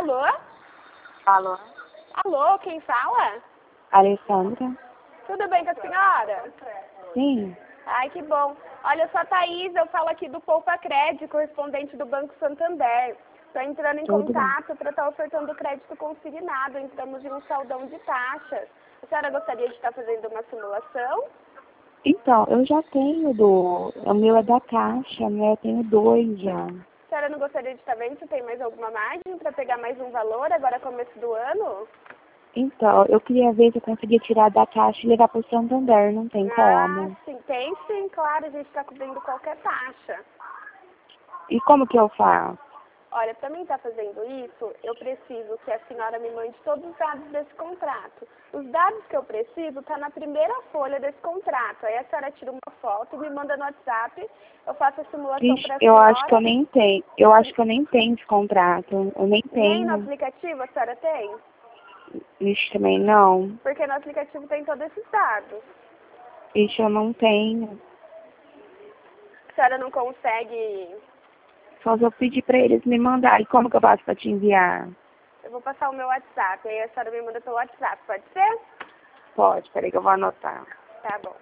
Alô? Alô? Alô, quem fala? Alessandra? Tudo bem com a senhora? Sim. Ai, que bom. Olha, eu sou a Thaís, eu falo aqui do Poupa Crédito, correspondente do Banco Santander. Estou entrando em Tudo bem. contato para estar ofertando crédito consignado. Entramos em um saldão de taxas. A senhora gostaria de estar fazendo uma simulação? Então, eu já tenho o meu é da Caixa, né? Eu tenho 2 já. A senhora não gostaria de estar vendo se tem mais alguma margem para pegar mais um valor agora começo do ano? Então, eu queria ver se eu conseguia tirar da Caixa e levar para o Santander, não tem Ah, como. sim, tem sim, claro, a gente está cobrindo qualquer taxa. E como que eu faço? Olha, para mim estar fazendo isso, eu preciso que a senhora me mande todos os dados desse contrato. Os dados que eu preciso estão na primeira folha desse contrato. Aí a senhora tira uma foto, me manda no WhatsApp, eu faço a simulação Ixi, para a eu acho que eu senhora. nem tenho. Eu acho que eu nem tenho esse contrato. Eu nem Nem no tenho. aplicativo a senhora tem? Ixi, também não. Porque no aplicativo tem todos esses dados. Ixi, eu não tenho. A senhora não consegue... Só se eu pedir para eles me mandarem. Como que eu faço para te enviar? Eu vou passar o meu WhatsApp, aí a senhora me manda pelo WhatsApp, pode ser? Pode, peraí que eu vou anotar. Tá bom.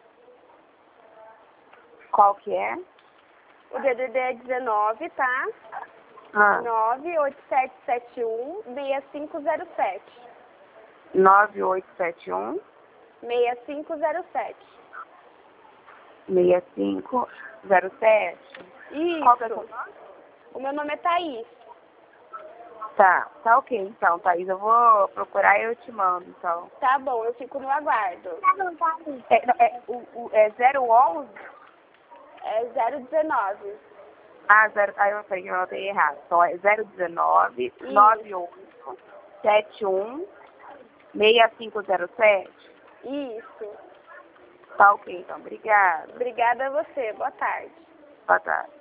Qual que é? O DDD é 19, tá? Ah, 98771-6507. 9871 6507. 6507. Qual que é o seu Isso. nome? O meu nome é Thaís. Tá ok então, Thaís. Eu vou procurar e eu te mando, então. Tá bom, eu fico no aguardo. É 011? É 019. Ah, eu falei que eu anotei errado. Então é 019 Isso. 9871 6507. Isso. Tá ok, então. Obrigada. Obrigada a você. Boa tarde. Boa tarde.